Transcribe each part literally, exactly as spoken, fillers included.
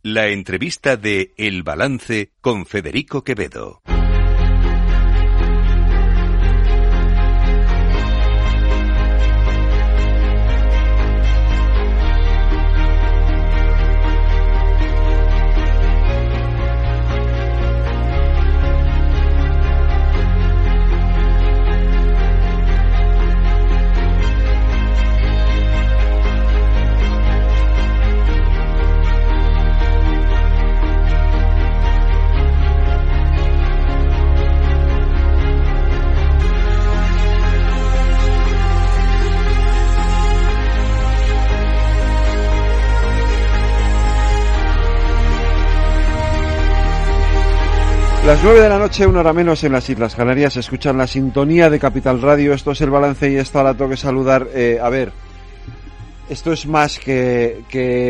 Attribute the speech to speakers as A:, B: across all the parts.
A: La entrevista de El Balance con Federico Quevedo.
B: Las nueve de la noche, una hora menos en las Islas Canarias, escuchan la sintonía de Capital Radio. Esto es El Balance y esto ahora tengo que saludar. Eh, a ver, esto es más que,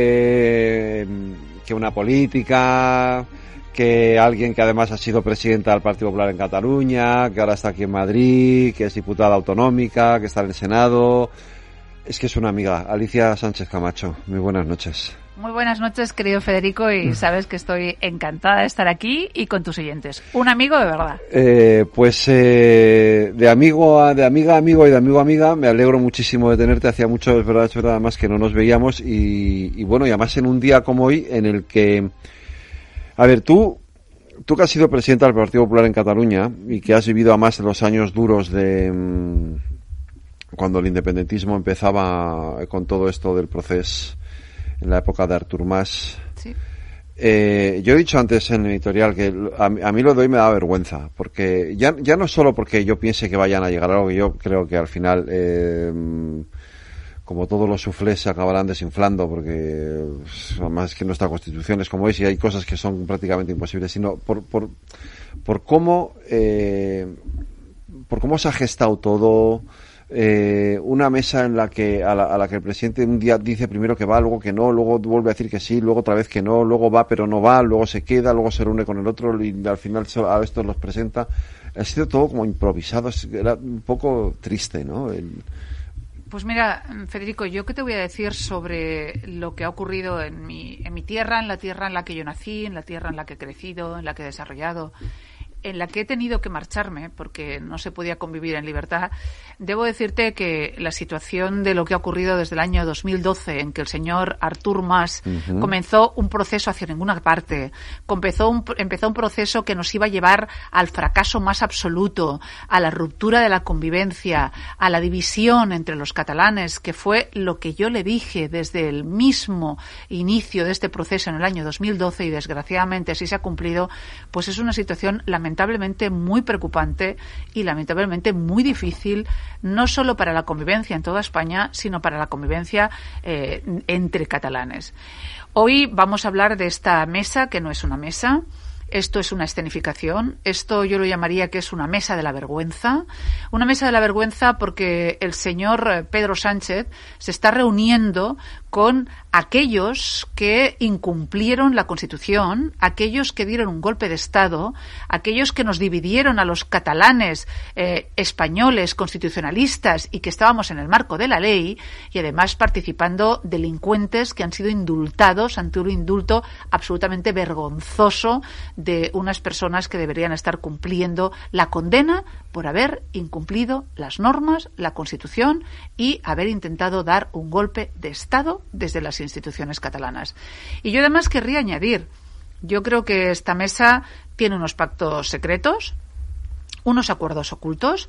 B: que, que una política, que alguien que además ha sido presidenta del Partido Popular en Cataluña, que ahora está aquí en Madrid, que es diputada autonómica, que está en el Senado. Es que es una amiga, Alicia Sánchez Camacho. Muy buenas noches.
C: Muy buenas noches, querido Federico, y sabes que estoy encantada de estar aquí y con tus oyentes. Un amigo de verdad.
B: Eh, pues eh, de amigo a, de amiga a amigo y de amigo a amiga, me alegro muchísimo de tenerte. Hacía mucho, es verdad, es verdad, además que no nos veíamos y, y bueno, y además en un día como hoy en el que, a ver, tú, tú que has sido presidenta del Partido Popular en Cataluña y que has vivido además los años duros de mmm, cuando el independentismo empezaba con todo esto del proceso, en la época de Artur Mas. Sí. Eh, yo he dicho antes en el editorial que a, a mí lo de hoy me da vergüenza, porque ya, ya no solo porque yo piense que vayan a llegar a algo, que yo creo que al final, eh, como todos los suflés se acabarán desinflando, porque además que nuestra Constitución es como es y hay cosas que son prácticamente imposibles, sino por, por, por cómo, eh, por cómo se ha gestado todo. Eh, una mesa en la que a la, a la que el presidente un día dice primero que va, luego que no, luego vuelve a decir que sí, luego otra vez que no, luego va pero no va, luego se queda, luego se reúne con el otro y al final a estos los presenta. Ha sido todo como improvisado, era un poco triste, ¿no? El...
C: Pues mira, Federico, yo qué te voy a decir sobre lo que ha ocurrido en mi, en mi tierra, en la tierra en la que yo nací, en la tierra en la que he crecido, en la que he desarrollado, en la que he tenido que marcharme porque no se podía convivir en libertad. Debo decirte que la situación de lo que ha ocurrido desde el año dos mil doce, en que el señor Artur Mas uh-huh. comenzó un proceso hacia ninguna parte, empezó un, empezó un proceso que nos iba a llevar al fracaso más absoluto, a la ruptura de la convivencia, a la división entre los catalanes, que fue lo que yo le dije desde el mismo inicio de este proceso en el año dos mil doce y desgraciadamente así se ha cumplido. Pues es una situación lamentablemente muy preocupante y lamentablemente muy difícil, no solo para la convivencia en toda España, sino para la convivencia eh, entre catalanes. Hoy vamos a hablar de esta mesa, que no es una mesa. Esto es una escenificación, esto yo lo llamaría que es una mesa de la vergüenza, una mesa de la vergüenza porque el señor Pedro Sánchez se está reuniendo con aquellos que incumplieron la Constitución, aquellos que dieron un golpe de Estado, aquellos que nos dividieron a los catalanes eh, españoles, constitucionalistas y que estábamos en el marco de la ley y además participando delincuentes que han sido indultados ante un indulto absolutamente vergonzoso de unas personas que deberían estar cumpliendo la condena por haber incumplido las normas, la Constitución y haber intentado dar un golpe de Estado desde las instituciones catalanas. Y yo además querría añadir, yo creo que esta mesa tiene unos pactos secretos, unos acuerdos ocultos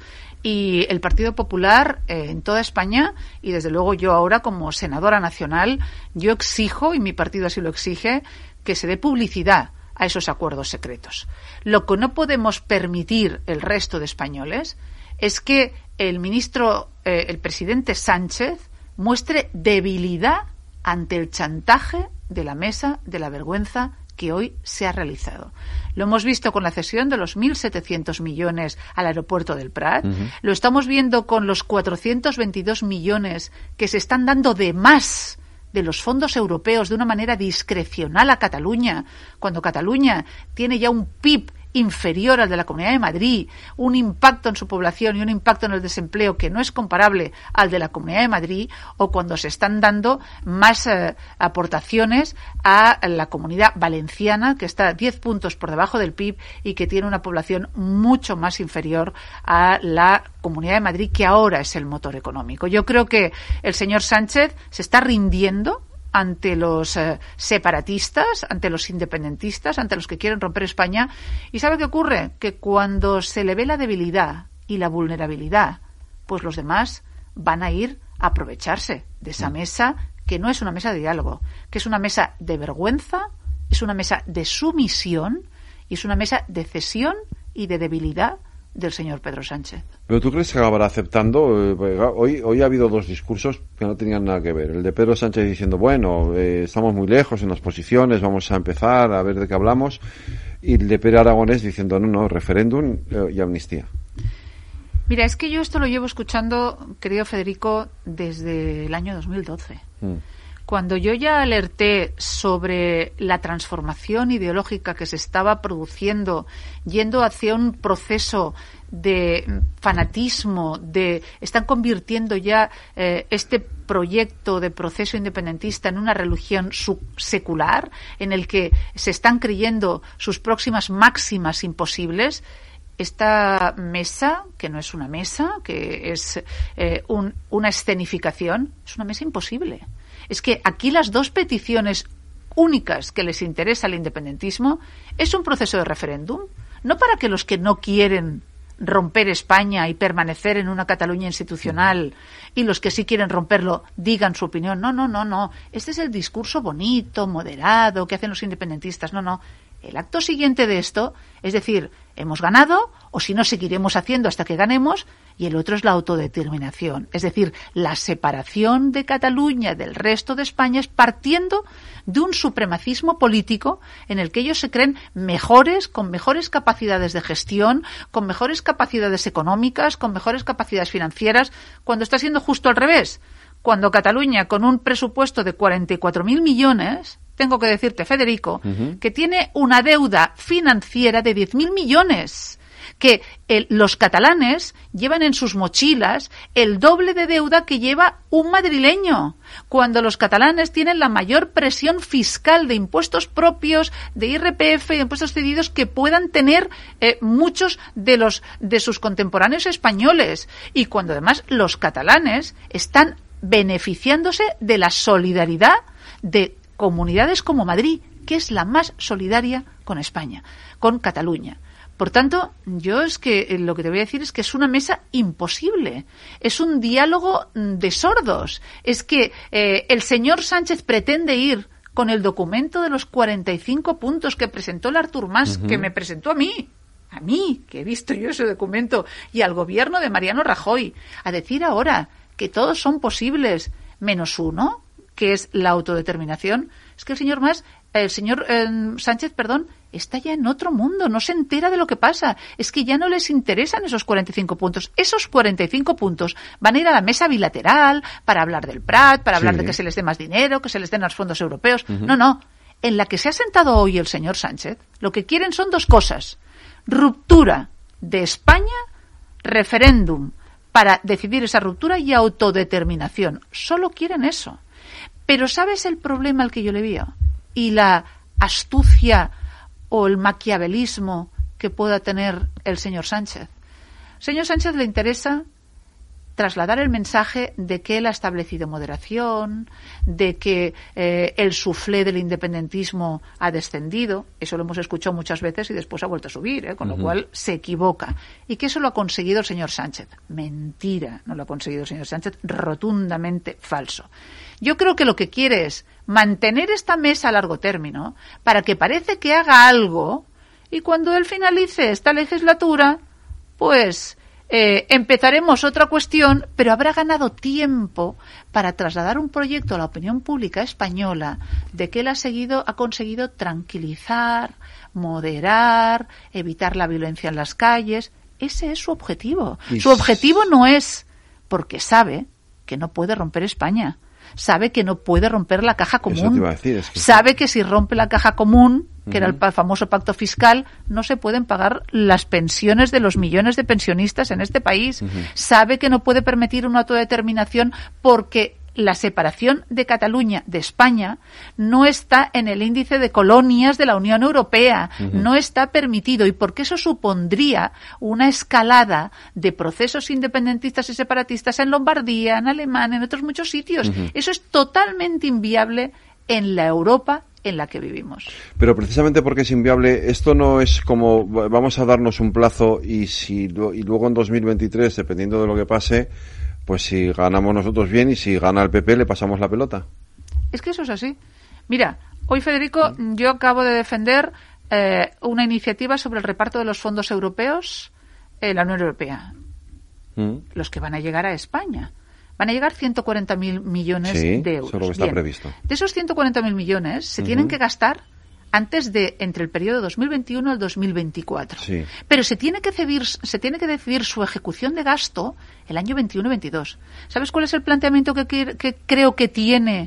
C: y el Partido Popular eh, en toda España y desde luego yo ahora como senadora nacional, yo exijo, y mi partido así lo exige, que se dé publicidad a esos acuerdos secretos. Lo que no podemos permitir el resto de españoles es que el ministro, eh, el presidente Sánchez muestre debilidad ante el chantaje de la mesa de la vergüenza que hoy se ha realizado. Lo hemos visto con la cesión de los mil setecientos millones al aeropuerto del Prat, uh-huh. Lo estamos viendo con los cuatrocientos veintidós millones que se están dando de más de los fondos europeos de una manera discrecional a Cataluña, cuando Cataluña tiene ya un P I B inferior al de la Comunidad de Madrid, un impacto en su población y un impacto en el desempleo que no es comparable al de la Comunidad de Madrid, o cuando se están dando más eh, aportaciones a la Comunidad Valenciana, que está diez puntos por debajo del P I B y que tiene una población mucho más inferior a la Comunidad de Madrid, que ahora es el motor económico. Yo creo que el señor Sánchez se está rindiendo ante los eh, separatistas, ante los independentistas, ante los que quieren romper España. ¿Y sabe qué ocurre? Que cuando se le ve la debilidad y la vulnerabilidad, pues los demás van a ir a aprovecharse de esa mesa, que no es una mesa de diálogo, que es una mesa de vergüenza, es una mesa de sumisión y es una mesa de cesión y de debilidad del señor Pedro Sánchez.
B: ¿Pero tú crees que acabará aceptando? Hoy hoy ha habido dos discursos que no tenían nada que ver. El de Pedro Sánchez diciendo, bueno, eh, estamos muy lejos en las posiciones, vamos a empezar a ver de qué hablamos. Y el de Pere Aragonés diciendo, no, no, referéndum eh, y amnistía.
C: Mira, es que yo esto lo llevo escuchando, querido Federico, desde el año dos mil doce. Mm. Cuando yo ya alerté sobre la transformación ideológica que se estaba produciendo, yendo hacia un proceso de fanatismo, de están convirtiendo ya eh, este proyecto de proceso independentista en una religión secular, en el que se están creyendo sus próximas máximas imposibles. Esta mesa, que no es una mesa, que es eh, un, una escenificación, es una mesa imposible. Es que aquí las dos peticiones únicas que les interesa al independentismo es un proceso de referéndum, no para que los que no quieren romper España y permanecer en una Cataluña institucional y los que sí quieren romperlo digan su opinión. No, no, no, no. Este es el discurso bonito, moderado, que hacen los independentistas. No, no. El acto siguiente de esto es decir, hemos ganado, o si no, seguiremos haciendo hasta que ganemos, y el otro es la autodeterminación. Es decir, la separación de Cataluña del resto de España es partiendo de un supremacismo político en el que ellos se creen mejores, con mejores capacidades de gestión, con mejores capacidades económicas, con mejores capacidades financieras, cuando está siendo justo al revés. Cuando Cataluña, con un presupuesto de cuarenta y cuatro mil millones, tengo que decirte, Federico, uh-huh. que tiene una deuda financiera de diez mil millones, que el, los catalanes llevan en sus mochilas el doble de deuda que lleva un madrileño, cuando los catalanes tienen la mayor presión fiscal de impuestos propios, de I R P F y de impuestos cedidos que puedan tener eh, muchos de los de sus contemporáneos españoles, y cuando además los catalanes están beneficiándose de la solidaridad de comunidades como Madrid, que es la más solidaria con España, con Cataluña. Por tanto, yo es que lo que te voy a decir es que es una mesa imposible, es un diálogo de sordos, es que eh, el señor Sánchez pretende ir con el documento de los cuarenta y cinco puntos que presentó el Artur Mas, uh-huh. que me presentó a mí, a mí, que he visto yo ese documento, y al gobierno de Mariano Rajoy, a decir ahora que todos son posibles, menos uno, que es la autodeterminación. Es que el señor Mas, el señor eh, Sánchez, perdón, está ya en otro mundo, no se entera de lo que pasa. Es que ya no les interesan esos cuarenta y cinco puntos. Esos cuarenta y cinco puntos van a ir a la mesa bilateral para hablar del Prat, para hablar sí. de que se les dé más dinero, que se les den los fondos europeos. Uh-huh. No, no. En la que se ha sentado hoy el señor Sánchez, lo que quieren son dos cosas. Ruptura de España, referéndum para decidir esa ruptura y autodeterminación. Solo quieren eso. Pero ¿sabes el problema al que yo le veo? Y la astucia o el maquiavelismo que pueda tener el señor Sánchez. Señor Sánchez le interesa trasladar el mensaje de que él ha establecido moderación, de que eh, el suflé del independentismo ha descendido, eso lo hemos escuchado muchas veces y después ha vuelto a subir, ¿eh? con uh-huh. lo cual se equivoca. Y que eso lo ha conseguido el señor Sánchez. Mentira, no lo ha conseguido el señor Sánchez, rotundamente falso. Yo creo que lo que quiere es mantener esta mesa a largo término para que parece que haga algo y cuando él finalice esta legislatura, pues Eh, empezaremos otra cuestión, pero habrá ganado tiempo para trasladar un proyecto a la opinión pública española de que él ha seguido, ha conseguido tranquilizar, moderar, evitar la violencia en las calles. Ese es su objetivo. Su objetivo no es porque sabe que no puede romper España, sabe que no puede romper la caja común.
B: Eso te iba a decir, es que
C: sabe
B: sí.
C: que si rompe la caja común, que
B: uh-huh.
C: era el famoso pacto fiscal, no se pueden pagar las pensiones de los millones de pensionistas en este país. Uh-huh. Sabe que no puede permitir una autodeterminación porque la separación de Cataluña de España no está en el índice de colonias de la Unión Europea, uh-huh. no está permitido, y porque eso supondría una escalada de procesos independentistas y separatistas en Lombardía, en Alemania, en otros muchos sitios. Uh-huh. Eso es totalmente inviable en la Europa en la que vivimos.
B: Pero precisamente porque es inviable, esto no es como vamos a darnos un plazo y si y luego en dos mil veintitrés, dependiendo de lo que pase, pues si ganamos nosotros bien y si gana el P P le pasamos la pelota.
C: Es que eso es así. Mira, hoy, Federico, yo acabo de defender eh, una iniciativa sobre el reparto de los fondos europeos en la Unión Europea. ¿Mm? Los que van a llegar a España. Van a llegar ciento cuarenta mil millones
B: sí,
C: de euros.
B: Eso es lo que está
C: bien.
B: previsto.
C: De esos ciento cuarenta mil millones se uh-huh. tienen que gastar antes de entre el periodo dos mil veintiuno al dos mil veinticuatro. Sí. Pero se tiene que decidir, se tiene que decidir su ejecución de gasto el año veintiuno veintidós. ¿Sabes cuál es el planteamiento que, que, que creo que tiene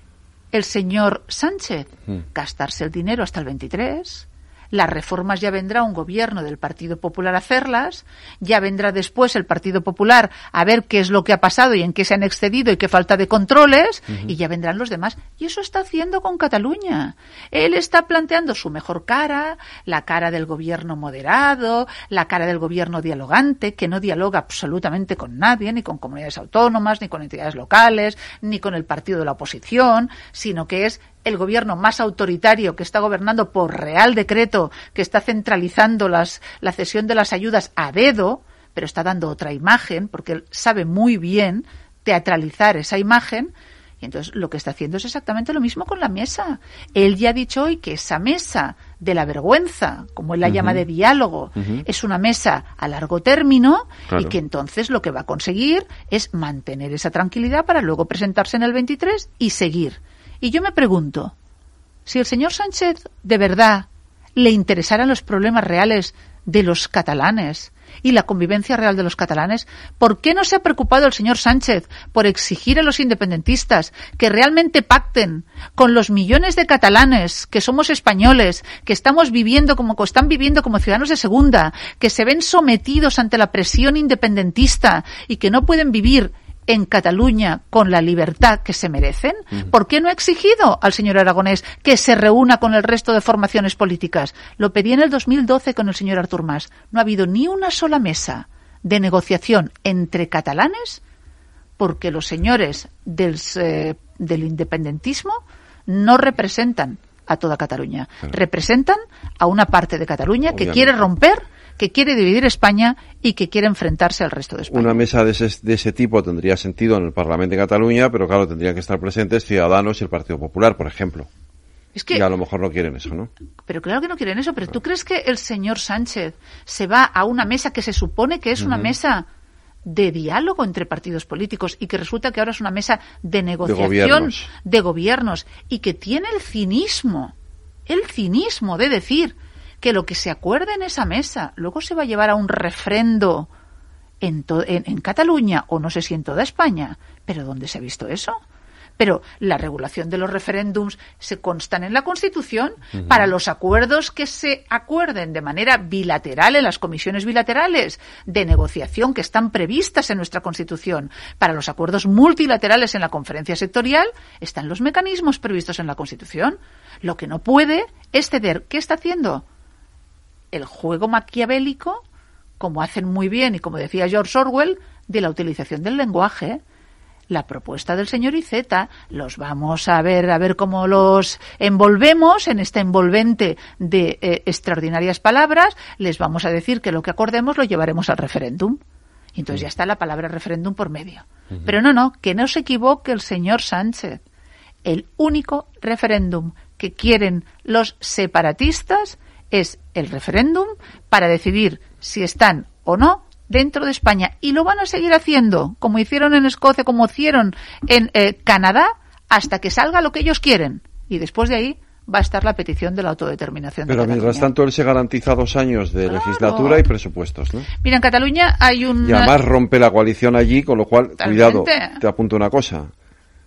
C: el señor Sánchez? Mm. Gastarse el dinero hasta el veintitrés. Las reformas ya vendrá un gobierno del Partido Popular a hacerlas, ya vendrá después el Partido Popular a ver qué es lo que ha pasado y en qué se han excedido y qué falta de controles, uh-huh. y ya vendrán los demás. Y eso está haciendo con Cataluña. Él está planteando su mejor cara, la cara del gobierno moderado, la cara del gobierno dialogante, que no dialoga absolutamente con nadie, ni con comunidades autónomas, ni con entidades locales, ni con el partido de la oposición, sino que es el gobierno más autoritario que está gobernando por real decreto, que está centralizando las, la cesión de las ayudas a dedo, pero está dando otra imagen, porque él sabe muy bien teatralizar esa imagen, y entonces lo que está haciendo es exactamente lo mismo con la mesa. Él ya ha dicho hoy que esa mesa de la vergüenza, como él la uh-huh. llama de diálogo, uh-huh. es una mesa a largo término, claro. y que entonces lo que va a conseguir es mantener esa tranquilidad para luego presentarse en el veintitrés y seguir. Y yo me pregunto, si el señor Sánchez de verdad le interesaran los problemas reales de los catalanes y la convivencia real de los catalanes, ¿por qué no se ha preocupado el señor Sánchez por exigir a los independentistas que realmente pacten con los millones de catalanes que somos españoles, que estamos viviendo como están viviendo como ciudadanos de segunda, que se ven sometidos ante la presión independentista y que no pueden vivir en Cataluña con la libertad que se merecen? Uh-huh. ¿Por qué no ha exigido al señor Aragonés que se reúna con el resto de formaciones políticas? Lo pedí en el dos mil doce con el señor Artur Mas. No ha habido ni una sola mesa de negociación entre catalanes porque los señores del, eh, del independentismo no representan a toda Cataluña. Claro. Representan a una parte de Cataluña Obviamente. que quiere romper, que quiere dividir España y que quiere enfrentarse al resto de España.
B: Una mesa de ese, de ese tipo tendría sentido en el Parlamento de Cataluña, pero claro, tendrían que estar presentes Ciudadanos y el Partido Popular, por ejemplo.
C: Es que,
B: y a lo mejor no quieren eso, ¿no?
C: Pero claro que no quieren eso, pero ¿tú crees que el señor Sánchez se va a una mesa que se supone que es una uh-huh. mesa de diálogo entre partidos políticos y que resulta que ahora es una mesa de negociación de gobiernos, de gobiernos y que tiene el cinismo, el cinismo de decir que lo que se acuerde en esa mesa luego se va a llevar a un refrendo en, to- en, en Cataluña o no sé si en toda España? ¿Pero dónde se ha visto eso? Pero la regulación de los referéndums se constan en la Constitución. Uh-huh. Para los acuerdos que se acuerden de manera bilateral en las comisiones bilaterales de negociación que están previstas en nuestra Constitución, para los acuerdos multilaterales en la conferencia sectorial, están los mecanismos previstos en la Constitución. Lo que no puede es ceder. ¿Qué está haciendo? El juego maquiavélico, como hacen muy bien y como decía George Orwell, de la utilización del lenguaje. La propuesta del señor Iceta, los vamos a ver a ver cómo los envolvemos en este envolvente de eh, extraordinarias palabras, les vamos a decir que lo que acordemos lo llevaremos al referéndum. Y entonces ya está la palabra referéndum por medio. Uh-huh. Pero no, no, que no se equivoque el señor Sánchez. El único referéndum que quieren los separatistas es el referéndum para decidir si están o no dentro de España, y lo van a seguir haciendo, como hicieron en Escocia, como hicieron en eh, Canadá, hasta que salga lo que ellos quieren, y después de ahí va a estar la petición de la autodeterminación.
B: Pero
C: de
B: mientras tanto él se garantiza dos años de claro. legislatura y presupuestos, ¿no?
C: Mira, en Cataluña hay un...
B: Y además rompe la coalición allí, con lo cual,
C: Totalmente.
B: cuidado, te apunto una cosa.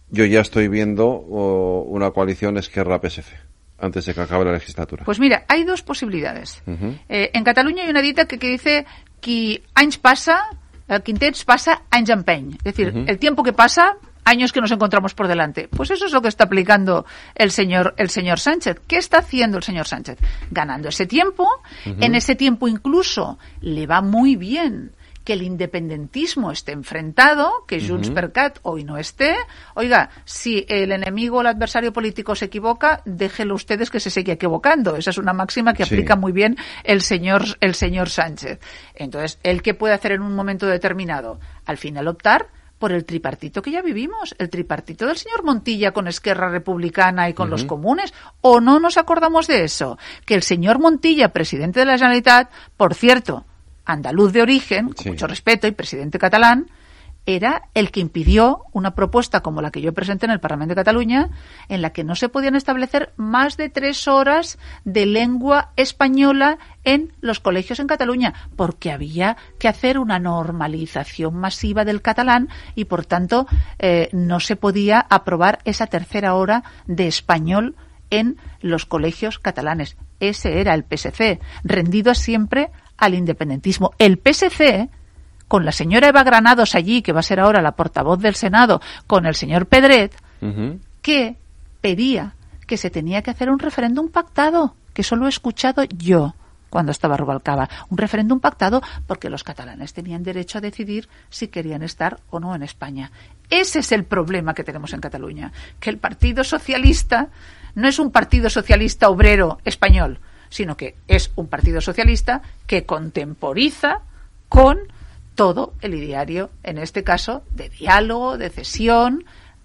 B: yo ya estoy viendo oh, una coalición Esquerra-P S C antes de que acabe la legislatura.
C: Pues mira, hay dos posibilidades.
B: Uh-huh.
C: Eh, en Cataluña hay una dita que, que dice que anys pasa, el que temps pasa, anys empeny. Es decir, uh-huh. el tiempo que pasa, años que nos encontramos por delante. Pues eso es lo que está aplicando el señor el señor Sánchez. ¿Qué está haciendo el señor Sánchez? Ganando ese tiempo. Uh-huh. En ese tiempo incluso le va muy bien que el independentismo esté enfrentado, que Junts uh-huh. per Cat hoy no esté. Oiga, si el enemigo o el adversario político se equivoca, déjelo ustedes que se siga equivocando. Esa es una máxima que sí. aplica muy bien el señor el señor Sánchez. Entonces, ¿él qué puede hacer en un momento determinado? Al final optar por el tripartito que ya vivimos, el tripartito del señor Montilla con Esquerra Republicana y con uh-huh. los comunes. ¿O no nos acordamos de eso? Que el señor Montilla, presidente de la Generalitat, por cierto, andaluz de origen, con sí. mucho respeto, y presidente catalán, era el que impidió una propuesta como la que yo presenté en el Parlamento de Cataluña, en la que no se podían establecer más de tres horas de lengua española en los colegios en Cataluña, porque había que hacer una normalización masiva del catalán y, por tanto, eh, no se podía aprobar esa tercera hora de español en los colegios catalanes. Ese era el P S C, rendido siempre al independentismo. El P S C, con la señora Eva Granados allí, que va a ser ahora la portavoz del Senado, con el señor Pedret, uh-huh. que pedía que se tenía que hacer un referéndum pactado, que eso lo he escuchado yo cuando estaba Rubalcaba. Un referéndum pactado porque los catalanes tenían derecho a decidir si querían estar o no en España. Ese es el problema que tenemos en Cataluña, que el Partido Socialista no es un Partido Socialista obrero español, sino que es un partido socialista que contemporiza con todo el ideario, en este caso, de diálogo, de cesión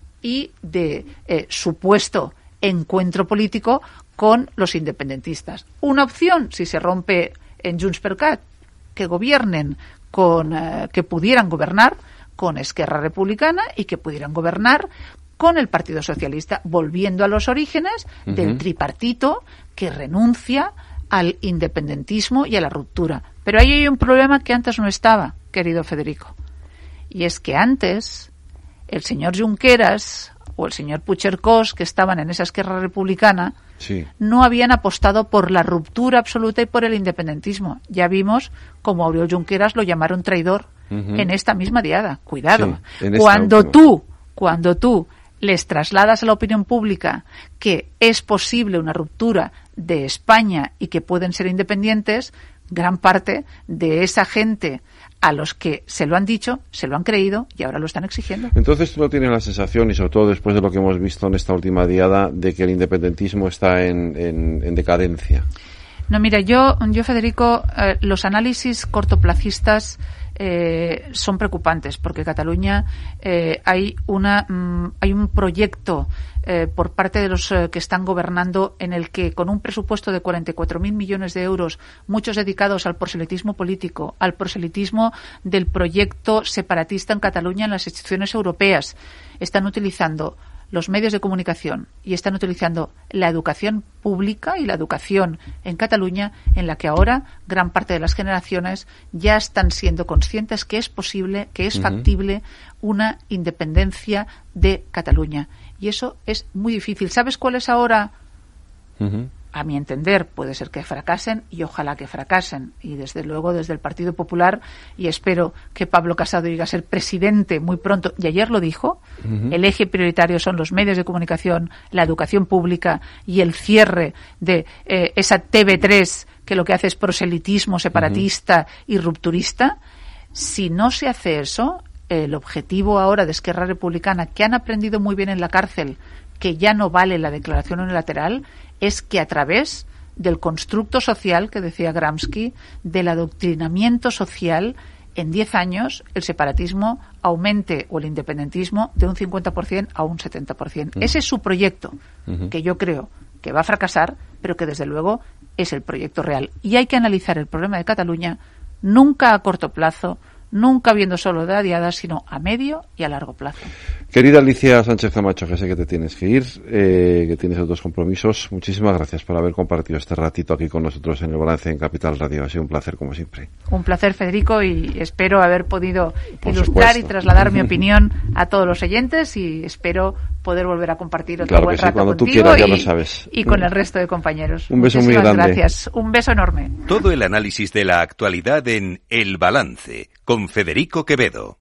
C: y de eh, supuesto encuentro político con los independentistas. Una opción, si se rompe en Junts per Cat, que gobiernen con, eh, que pudieran gobernar con Esquerra Republicana y que pudieran gobernar con el Partido Socialista, volviendo a los orígenes uh-huh. del tripartito que renuncia al independentismo y a la ruptura. Pero ahí hay un problema que antes no estaba, querido Federico. Y es que antes el señor Junqueras o el señor Puigcercós, que estaban en esa Esquerra Republicana, sí. no habían apostado por la ruptura absoluta y por el independentismo. Ya vimos como a Oriol Junqueras lo llamaron traidor uh-huh. en esta misma diada. Cuidado. Sí, cuando última. tú, cuando tú les trasladas a la opinión pública que es posible una ruptura de España y que pueden ser independientes, gran parte de esa gente a los que se lo han dicho, se lo han creído y ahora lo están exigiendo.
B: Entonces tú no tienes la sensación, y sobre todo después de lo que hemos visto en esta última diada, de que el independentismo está en, en, en decadencia.
C: No, mira, yo, yo Federico, eh, los análisis cortoplacistas eh, son preocupantes, porque Cataluña eh, hay una mm, hay un proyecto eh, por parte de los eh, que están gobernando en el que, con un presupuesto de cuarenta y cuatro mil millones de euros, muchos dedicados al proselitismo político, al proselitismo del proyecto separatista en Cataluña en las instituciones europeas, están utilizando los medios de comunicación y están utilizando la educación pública y la educación en Cataluña, en la que ahora gran parte de las generaciones ya están siendo conscientes que es posible, que es uh-huh. factible una independencia de Cataluña. Y eso es muy difícil. ¿Sabes cuál es ahora? Uh-huh. A mi entender, puede ser que fracasen y ojalá que fracasen. Y desde luego desde el Partido Popular, y espero que Pablo Casado llegue a ser presidente muy pronto, y ayer lo dijo, uh-huh. el eje prioritario son los medios de comunicación, la educación pública y el cierre de eh, esa T V tres que lo que hace es proselitismo separatista uh-huh. y rupturista. Si no se hace eso, el objetivo ahora de Esquerra Republicana, que han aprendido muy bien en la cárcel, que ya no vale la declaración unilateral, es que a través del constructo social, que decía Gramsci, del adoctrinamiento social, en diez años el separatismo aumente, o el independentismo, de un cincuenta por ciento a un setenta por ciento. Uh-huh. Ese es su proyecto, uh-huh. que yo creo que va a fracasar, pero que desde luego es el proyecto real. Y hay que analizar el problema de Cataluña nunca a corto plazo, nunca viendo solo de diadas, sino a medio y a largo plazo.
B: Querida Alicia Sánchez Camacho, que sé que te tienes que ir, eh, que tienes otros compromisos, muchísimas gracias por haber compartido este ratito aquí con nosotros en El Balance en Capital Radio. Ha sido un placer, como siempre.
C: Un placer, Federico, y espero haber podido
B: Por
C: ilustrar
B: supuesto.
C: y trasladar mi opinión a todos los oyentes, y espero poder volver a compartir otro
B: Claro
C: buen
B: que sí,
C: rato
B: cuando tú
C: contigo
B: quieras, ya
C: y,
B: lo sabes.
C: y con el resto de compañeros.
B: Un beso muy
C: Muchísimas
B: grande.
C: gracias. Un beso enorme.
A: Todo el análisis de la actualidad en El Balance con Federico Quevedo.